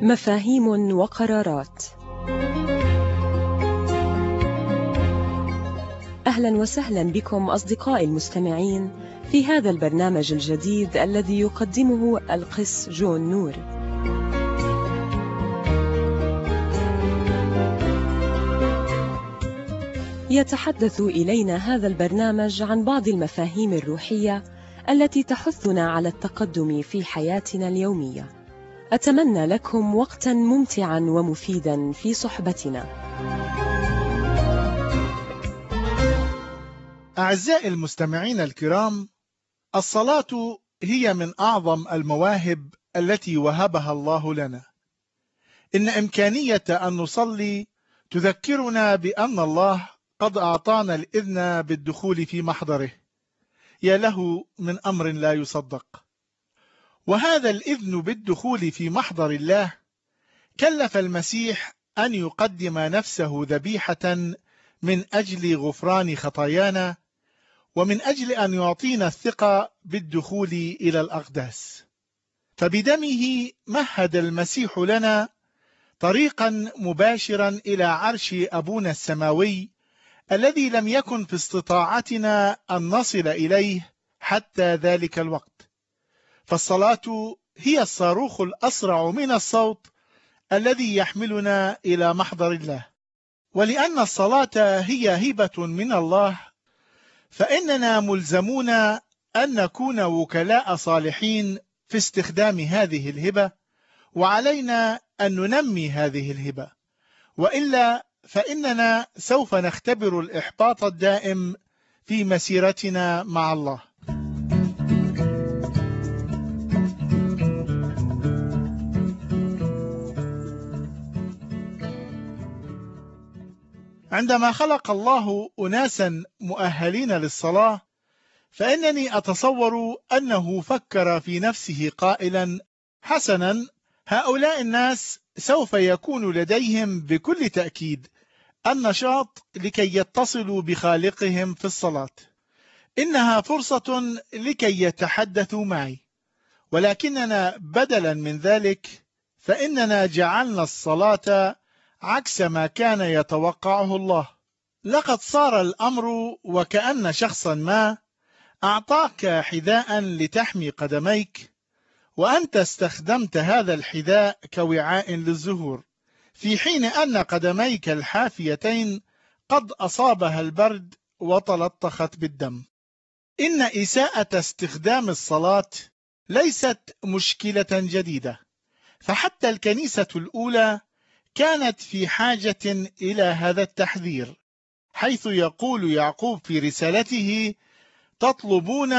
مفاهيم وقرارات. أهلا وسهلا بكم أصدقائي المستمعين في هذا البرنامج الجديد الذي يقدمه القس جون نور. يتحدث إلينا هذا البرنامج عن بعض المفاهيم الروحية التي تحثنا على التقدم في حياتنا اليومية. أتمنى لكم وقتا ممتعا ومفيدا في صحبتنا. أعزائي المستمعين الكرام، الصلاة هي من أعظم المواهب التي وهبها الله لنا. إن إمكانية أن نصلي تذكرنا بأن الله قد أعطانا الإذن بالدخول في محضره. يا له من أمر لا يصدق. وهذا الإذن بالدخول في محضر الله كلف المسيح أن يقدم نفسه ذبيحة من أجل غفران خطايانا، ومن أجل أن يعطينا الثقة بالدخول إلى الأقداس. فبدمه مهد المسيح لنا طريقا مباشرا إلى عرش أبونا السماوي الذي لم يكن في استطاعتنا أن نصل إليه حتى ذلك الوقت. فالصلاة هي الصاروخ الأسرع من الصوت الذي يحملنا إلى محضر الله. ولأن الصلاة هي هبة من الله، فإننا ملزمون أن نكون وكلاء صالحين في استخدام هذه الهبة، وعلينا أن ننمي هذه الهبة، وإلا فإننا سوف نختبر الإحباط الدائم في مسيرتنا مع الله. عندما خلق الله أناسا مؤهلين للصلاة، فإنني أتصور أنه فكر في نفسه قائلا: حسنا، هؤلاء الناس سوف يكون لديهم بكل تأكيد النشاط لكي يتصلوا بخالقهم في الصلاة. إنها فرصة لكي يتحدثوا معي. ولكننا بدلا من ذلك فإننا جعلنا الصلاة عكس ما كان يتوقعه الله. لقد صار الأمر وكأن شخصا ما أعطاك حذاء لتحمي قدميك، وأنت استخدمت هذا الحذاء كوعاء للزهور، في حين أن قدميك الحافيتين قد أصابها البرد وتلطخت بالدم. إن إساءة استخدام الصلاة ليست مشكلة جديدة، فحتى الكنيسة الأولى كانت في حاجة إلى هذا التحذير، حيث يقول يعقوب في رسالته: تطلبون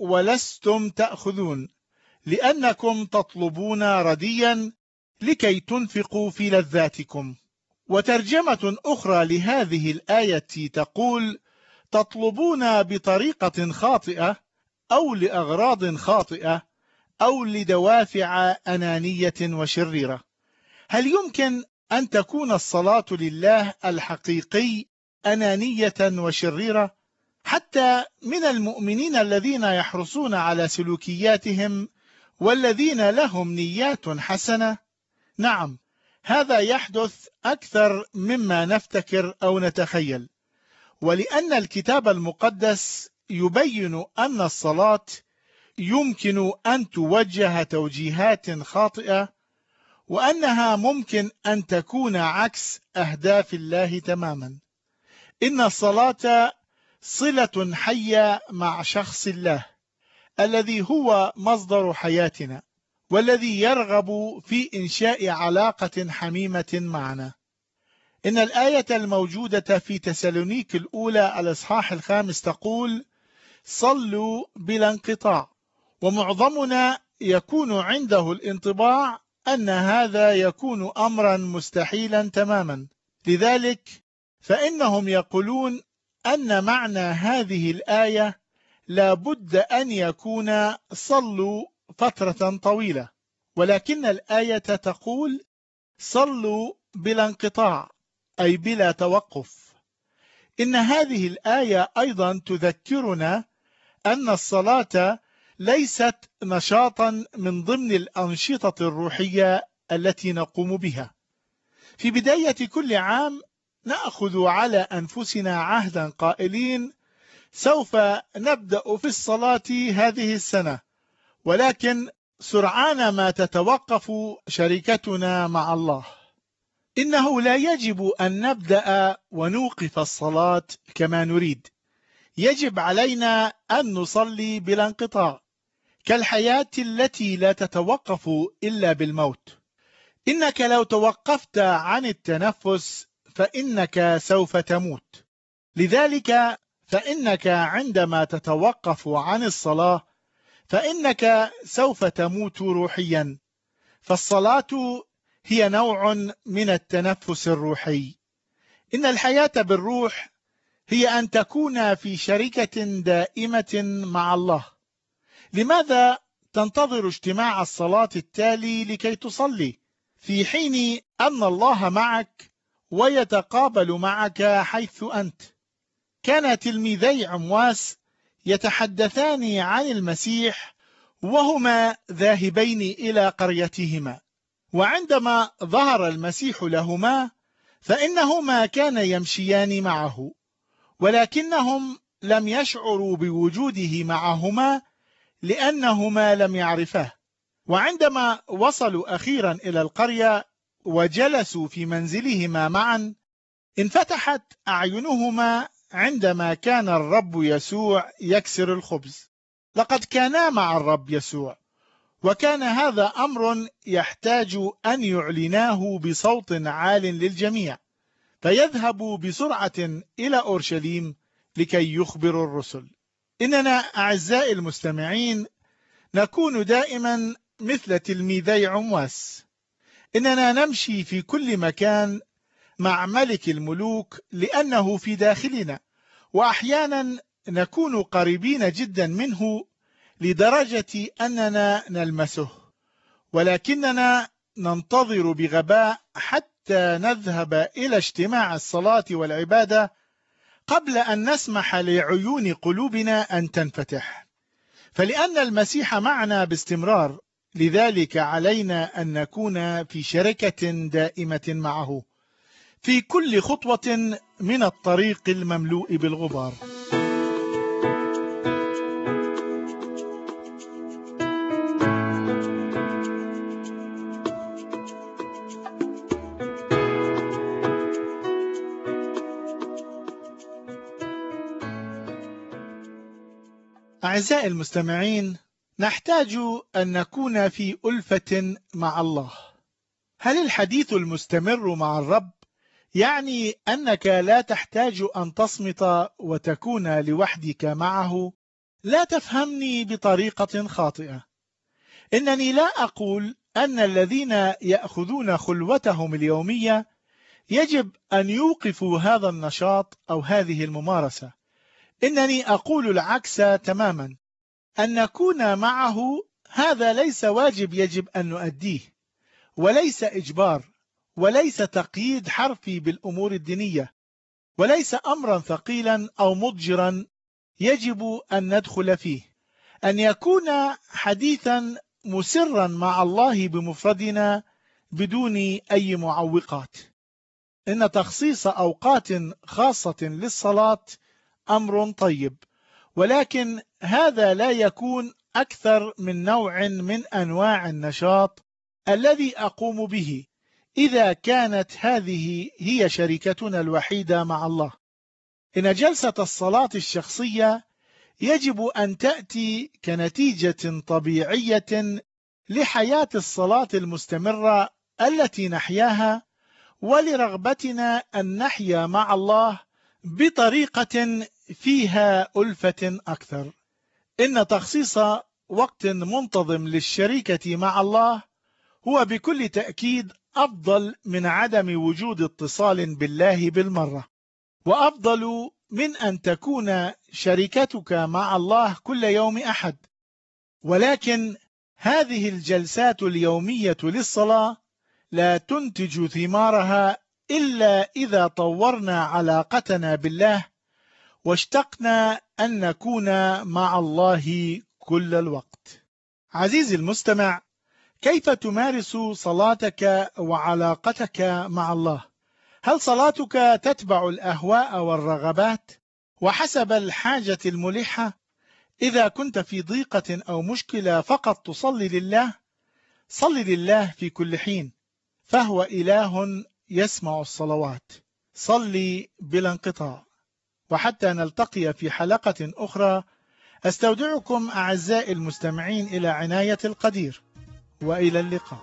ولستم تأخذون، لأنكم تطلبون رديا لكي تنفقوا في لذاتكم. وترجمة أخرى لهذه الآية تقول: تطلبون بطريقة خاطئة أو لأغراض خاطئة أو لدوافع أنانية وشريرة. هل يمكن أن تكون الصلاة لله الحقيقي أنانية وشريرة؟ حتى من المؤمنين الذين يحرصون على سلوكياتهم والذين لهم نيات حسنة؟ نعم، هذا يحدث أكثر مما نفتكر أو نتخيل. ولأن الكتاب المقدس يبين أن الصلاة يمكن أن توجه توجيهات خاطئة، وأنها ممكن أن تكون عكس أهداف الله تماما. إن الصلاة صلة حية مع شخص الله الذي هو مصدر حياتنا، والذي يرغب في إنشاء علاقة حميمة معنا. إن الآية الموجودة في تسالونيك الأولى الإصحاح 5 تقول: صلوا بلا انقطاع. ومعظمنا يكون عنده الانطباع أن هذا يكون أمرا مستحيلا تماما. لذلك فإنهم يقولون أن معنى هذه الآية لا بد أن يكون صلوا فترة طويلة، ولكن الآية تقول: صلوا بلا انقطاع، أي بلا توقف. إن هذه الآية أيضا تذكرنا أن الصلاة ليست نشاطا من ضمن الأنشطة الروحية التي نقوم بها. في بداية كل عام نأخذ على أنفسنا عهدا قائلين: سوف نبدأ في الصلاة هذه السنة، ولكن سرعان ما تتوقف شركتنا مع الله. إنه لا يجب أن نبدأ ونوقف الصلاة كما نريد. يجب علينا أن نصلي بلا انقطاع، كالحياة التي لا تتوقف إلا بالموت. إنك لو توقفت عن التنفس فإنك سوف تموت. لذلك فإنك عندما تتوقف عن الصلاة فإنك سوف تموت روحيا. فالصلاة هي نوع من التنفس الروحي. إن الحياة بالروح هي أن تكون في شركة دائمة مع الله. لماذا تنتظر اجتماع الصلاة التالي لكي تصلي، في حين أن الله معك ويتقابل معك حيث أنت؟ كان تلميذي عمواس يتحدثان عن المسيح وهما ذاهبين إلى قريتهما، وعندما ظهر المسيح لهما فإنهما كانا يمشيان معه، ولكنهم لم يشعروا بوجوده معهما لأنهما لم يعرفاه. وعندما وصلوا أخيرا إلى القرية وجلسوا في منزلهما معا، انفتحت أعينهما عندما كان الرب يسوع يكسر الخبز. لقد كانا مع الرب يسوع، وكان هذا أمر يحتاج أن يعلناه بصوت عال للجميع، فيذهبوا بسرعة إلى أورشليم لكي يخبروا الرسل. إننا أعزائي المستمعين نكون دائما مثل تلميذي عمواس. إننا نمشي في كل مكان مع ملك الملوك لأنه في داخلنا، وأحيانا نكون قريبين جدا منه لدرجة أننا نلمسه، ولكننا ننتظر بغباء حتى نذهب إلى اجتماع الصلاة والعبادة قبل أن نسمح لعيون قلوبنا أن تنفتح. فلأن المسيح معنا باستمرار، لذلك علينا أن نكون في شركة دائمة معه في كل خطوة من الطريق المملوء بالغبار. أعزائي المستمعين، نحتاج أن نكون في ألفة مع الله. هل الحديث المستمر مع الرب يعني أنك لا تحتاج أن تصمت وتكون لوحدك معه؟ لا تفهمني بطريقة خاطئة. إنني لا أقول أن الذين يأخذون خلوتهم اليومية يجب أن يوقفوا هذا النشاط أو هذه الممارسة. إنني أقول العكس تماما. أن نكون معه هذا ليس واجب يجب أن نؤديه، وليس إجبار، وليس تقييد حرفي بالأمور الدينية، وليس أمرا ثقيلا أو مضجرا يجب أن ندخل فيه. أن يكون حديثا مسرا مع الله بمفردنا بدون أي معوقات. إن تخصيص أوقات خاصة للصلاة أمر طيب، ولكن هذا لا يكون أكثر من نوع من أنواع النشاط الذي أقوم به إذا كانت هذه هي شركتنا الوحيدة مع الله. إن جلسة الصلاة الشخصية يجب أن تأتي كنتيجة طبيعية لحياة الصلاة المستمرة التي نحياها، ولرغبتنا أن نحيا مع الله بطريقة فيها ألفة أكثر. إن تخصيص وقت منتظم للشركة مع الله هو بكل تأكيد أفضل من عدم وجود اتصال بالله بالمرة، وأفضل من أن تكون شركتك مع الله كل يوم أحد. ولكن هذه الجلسات اليومية للصلاة لا تنتج ثمارها إلا إذا طورنا علاقتنا بالله واشتقنا أن نكون مع الله كل الوقت. عزيزي المستمع، كيف تمارس صلاتك وعلاقتك مع الله؟ هل صلاتك تتبع الأهواء والرغبات وحسب الحاجة الملحة؟ إذا كنت في ضيقة أو مشكلة فقط تصلي لله، صل لله في كل حين، فهو إله يسمع الصلوات. صلي بلا انقطاع. وحتى نلتقي في حلقة أخرى، أستودعكم أعزائي المستمعين إلى عناية القدير، وإلى اللقاء.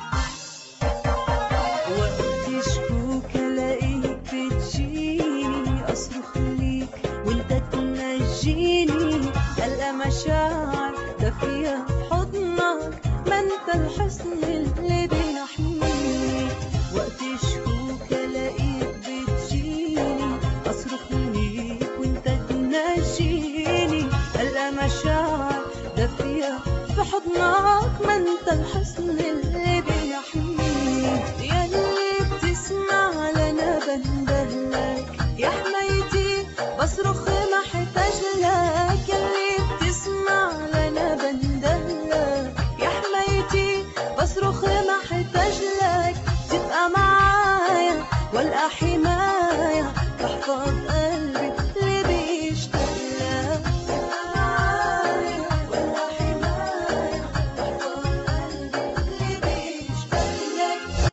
وقت شكوك الاقيك بتجيني، اصرخ ليك وانت تنجيني، القى مشاعر دافيه في حضنك، ما انت الحصن اللي بيحميني. وقت شكوك الاقيك بتجيني، اصرخ ليك وانت تنجيني، القى مشاعر دافيه في حضنك، ما انت الحصن اللي بيحميني. ياللي بتسمع لنا بندهلك يا حمايتي، بصرخ ما احتاج لك. ياللي بتسمع لنا بندهلك يا حمايتي، بصرخ ما احتاج لك. تبقى معايا والقى حماية، تحفظ قلبي اللي بيشتاق لك. تبقى معايا والقى حماية، تحفظ قلبي اللي بيشتاق لك.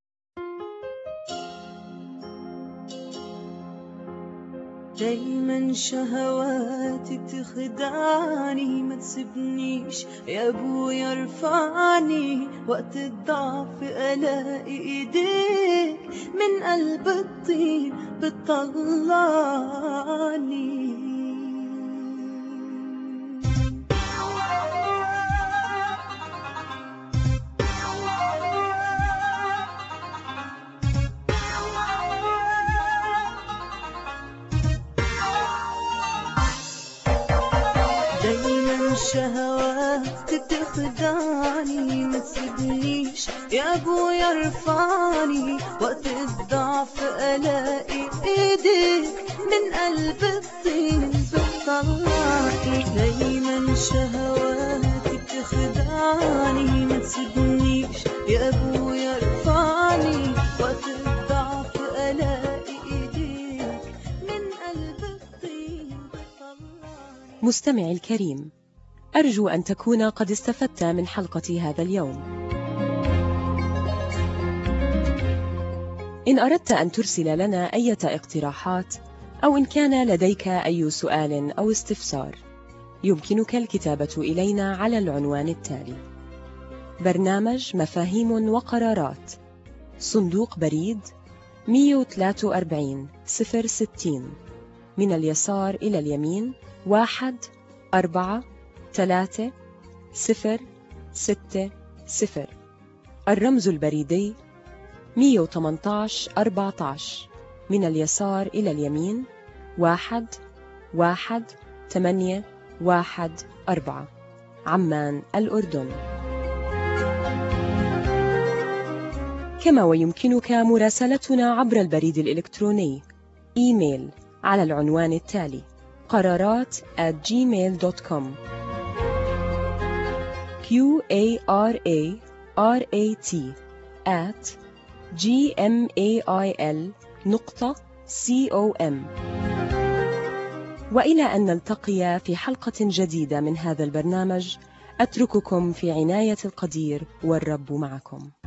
دايما شهواتي بتخدعني، ما تسيبنيش يا ابويا ارفعني. وقت الضعف الاقي ايديك من قلب الطين بتطلعني. دايما شهوات بتخدعني، ما تسيبنيش يا ابويا ارفعني. وقت الضعف الاقي ايديك من قلب الطين بتطلعني. دايما شهوات بتخدعني، ما تسيبنيش يا ابويا ارفعني. وقت الضعف الاقي ايديك من قلب الطين بتطلعني. مستمعي الكريم، أرجو أن تكون قد استفدت من حلقة هذا اليوم. إن أردت أن ترسل لنا أي اقتراحات، أو إن كان لديك أي سؤال أو استفسار، يمكنك الكتابة إلينا على العنوان التالي: برنامج مفاهيم وقرارات، صندوق بريد 143 060، من اليسار إلى اليمين 1436060. الرمز البريدي 118 14، من اليسار إلى اليمين 11814، عمان الأردن. كما ويمكنك مراسلتنا عبر البريد الإلكتروني إيميل على العنوان التالي: قرارات@gmail.com. QARARAT@gmail.com. وإلى أن نلتقي في حلقة جديدة من هذا البرنامج، أترككم في عناية القدير، والرب معكم.